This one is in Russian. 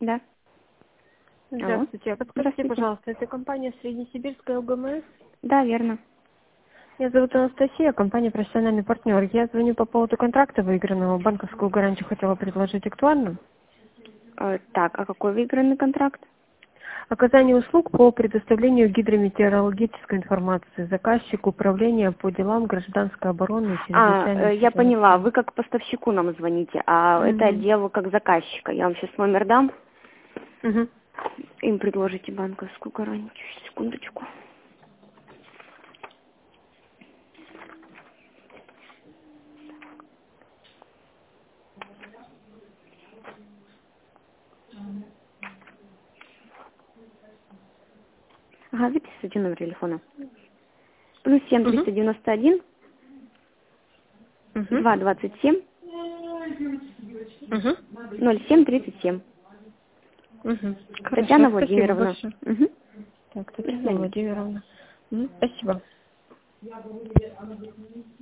Да. Алло. Здравствуйте. А подскажите, Здравствуйте. пожалуйста, это компания Среднесибирская УГМС? Да, верно. Меня зовут Анастасия, компания «Профессиональный партнер». Я звоню по поводу контракта выигранного. Банковскую гарантию хотела предложить актуально. Так, а какой выигранный контракт? Оказание услуг по предоставлению гидрометеорологической информации, заказчик управления по делам гражданской обороны и чрезвычайной Я ситуации. поняла, вы как поставщику нам звоните, а это Мгм. отдел как заказчика. Я вам сейчас номер дам, Мгм. им предложите банковскую гарантию. Секундочку. Ага, записывайте номер телефона. Плюс семь Мгм. триста девяносто один Мгм. 227 Мгм. 0737. Мгм. Хорошо, Татьяна спасибо Владимировна. большое. Угу. Так, До Татьяна свидания. Владимировна. Спасибо.